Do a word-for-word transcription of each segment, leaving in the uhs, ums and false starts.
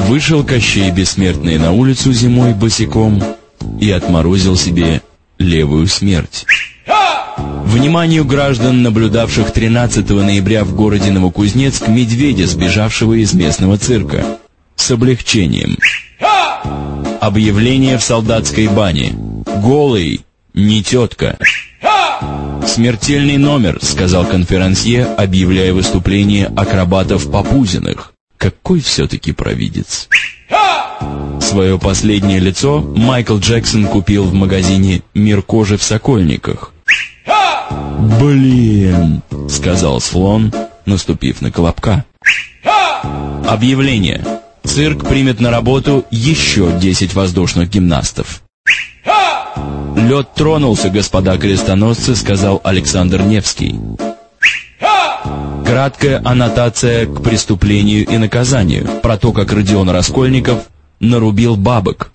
Вышел Кощей Бессмертный на улицу зимой босиком и отморозил себе левую смерть. Вниманию граждан, наблюдавших тринадцатого ноября в городе Новокузнецк медведя, сбежавшего из местного цирка. С облегчением. Объявление в солдатской бане. Голый, не тетка. «Смертельный номер», — сказал конферансье, объявляя выступление акробатов Папузиных. Какой все-таки провидец. Свое последнее лицо Майкл Джексон купил в магазине «Мир кожи» в Сокольниках. «Блин», — сказал слон, наступив на колобка. Объявление. Цирк примет на работу еще десять воздушных гимнастов. «Лед тронулся, господа крестоносцы», — сказал Александр Невский. Краткая аннотация к преступлению и наказанию про то, как Родион Раскольников нарубил бабок.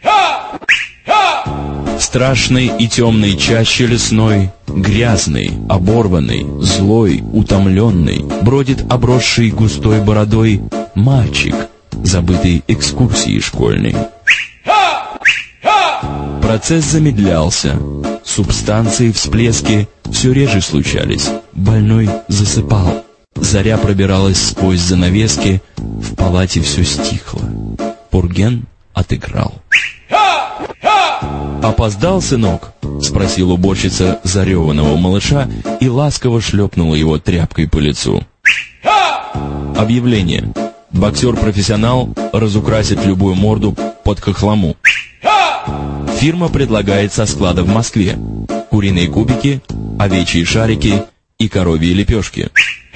В страшной и темной чаще лесной, грязный, оборванный, злой, утомленный, бродит обросший густой бородой мальчик, забытый экскурсией школьной. Процесс замедлялся. Субстанции, всплески все реже случались. Больной засыпал. Заря пробиралась сквозь занавески. В палате все стихло. Пурген отыграл. «Опоздал, сынок?» — спросила уборщица зареванного малыша и ласково шлепнула его тряпкой по лицу. Объявление. Боксер-профессионал разукрасит любую морду под хохлому. Фирма предлагает со склада в Москве куриные кубики, овечьи шарики и коровьи лепешки.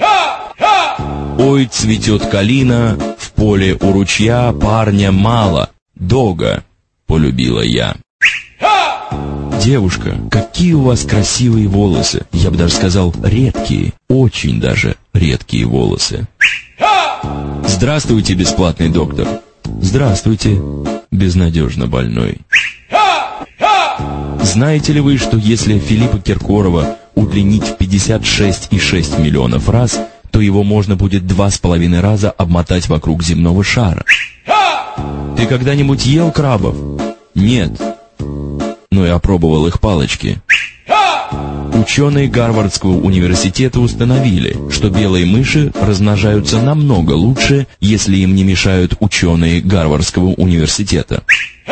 Ой, цветет калина, в поле у ручья парня мало, дога полюбила я. Девушка, какие у вас красивые волосы, я бы даже сказал редкие, очень даже редкие волосы. Здравствуйте, бесплатный доктор. Здравствуйте, безнадежно больной. Знаете ли вы, что если Филиппа Киркорова удлинить в пятьдесят шесть и шесть миллионов раз, то его можно будет два с половиной раза обмотать вокруг земного шара? Ты когда-нибудь ел крабов? Нет. Но я пробовал их палочки. Ученые Гарвардского университета установили, что белые мыши размножаются намного лучше, если им не мешают ученые Гарвардского университета.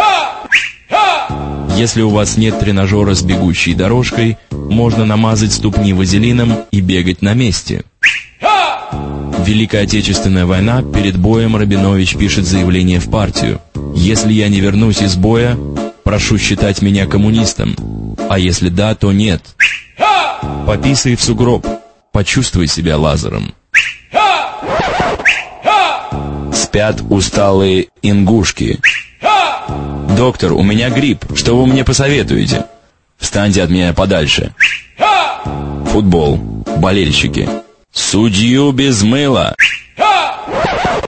Если у вас нет тренажера с бегущей дорожкой, можно намазать ступни вазелином и бегать на месте. Великая Отечественная война, перед боем Рабинович пишет заявление в партию. «Если я не вернусь из боя, прошу считать меня коммунистом, а если да, то нет. Пописай в сугроб, почувствуй себя лазером». Спят усталые ингушки. «Доктор, у меня грипп, что вы мне посоветуете?» «Встаньте от меня подальше». Футбол. Болельщики. «Судью без мыла».